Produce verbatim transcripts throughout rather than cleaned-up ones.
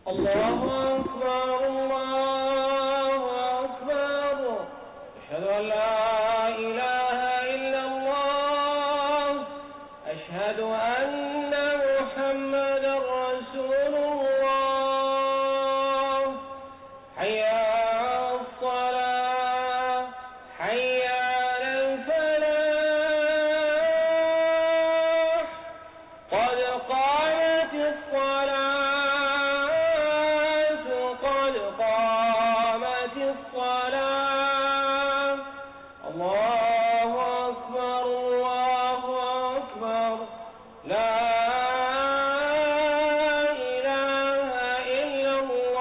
الله أكبر الله أكبر أشهد أن لا إله إلا الله أشهد أن محمدا رسول الله حي على الصلاة حي على الفلاح قد قامت الصلاة قد قامت الصلاة الله أكبر الله أكبر لا إله إلا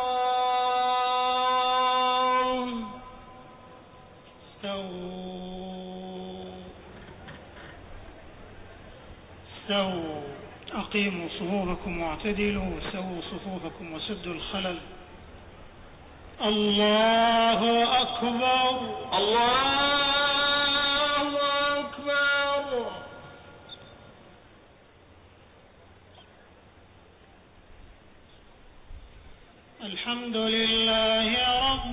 الله. استووا استووا أقيموا صفوفكم واعتدلوا وسووا صفوفكم وسدوا الخلل. الله أكبر الله أكبر. الحمد لله رب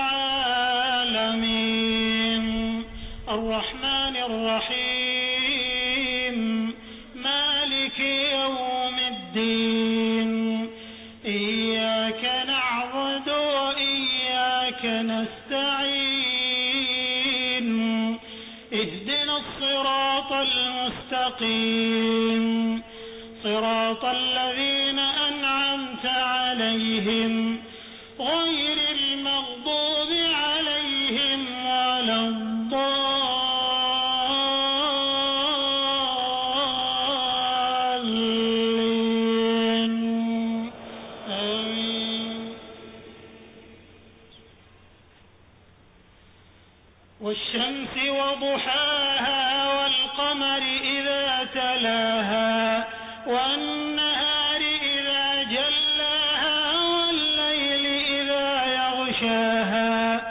العالمين الرحمن الرحيم مالك يوم الدين إياك نعبد وإياك نستعين اهدنا الصراط المستقيم صراط الذين أنعمت عليهم غير المغضوب عليهم ولا الضالين آمين. والشمس وضحاها والقمر إذا تلاها والنهار إذا جلاها والليل إذا يغشاها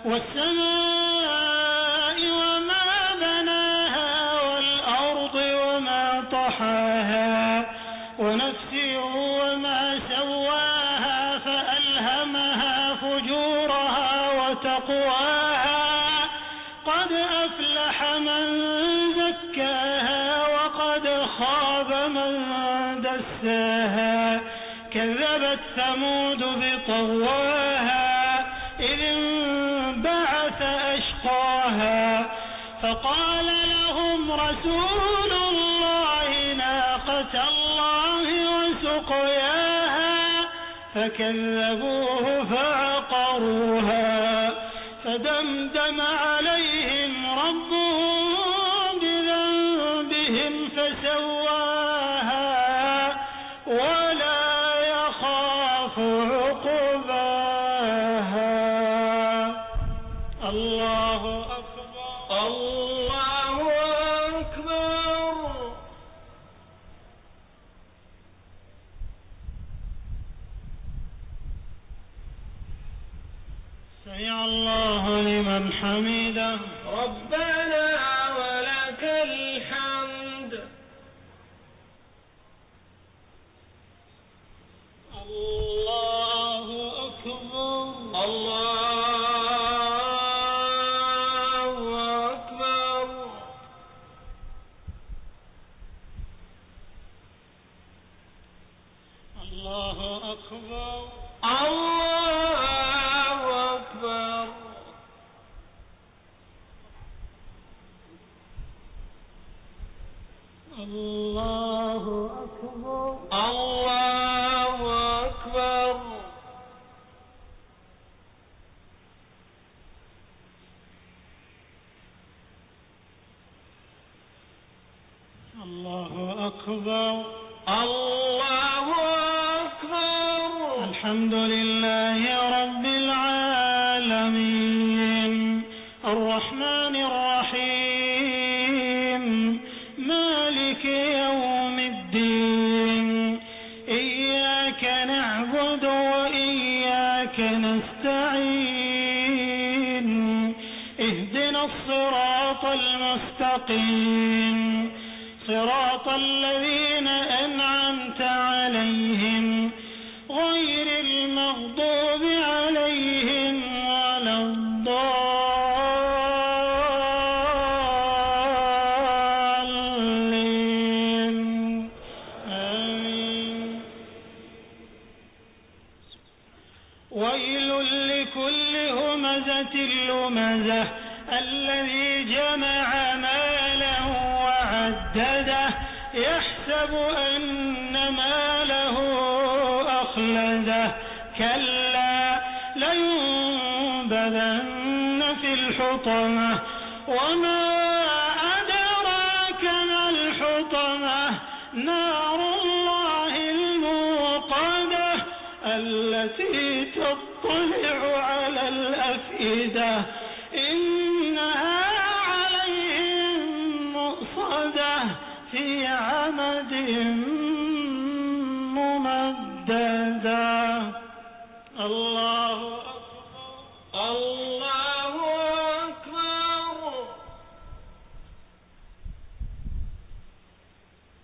والسماء وما بناها والأرض وما طحاها ونفس وما سواها فألهمها فجورها وتقواها قد أفلح من زكاها وقد خاب من دساها كذبت ثمود بطغواها إذ انبعث أشقاها فقال لهم رسول الله ناقة الله وسقياها فكذبوه فعقروها فدمدم عليهم ربهم بذنبهم فسواها ولا يخاف عقباها. الله أكبر الله أكبر. سمع الله لمن حمده ربنا ولك الحمد. الله أكبر الله أكبر. الله أكبر الله أكبر. الله أكبر الله أكبر. الله أكبر الله أكبر. الحمد لله رب العالمين الرحمن الرحيم مالك يوم الدين إياك نعبد وإياك نستعين اهدنا الصراط المستقيم صراط الذين أنعمت عليهم غير المغضوب عليهم ولا الضالين آمين. ويل لكل همزة لمزة الذي جمع ماله وعدده يحسب أن ماله أخلده كلا لينبذن في الحطمة وما أدراك ما الحطمة نار الله الموقدة التي تطلع على الأفئدة إنها عليهم مؤصدة في عمد ممددة. الله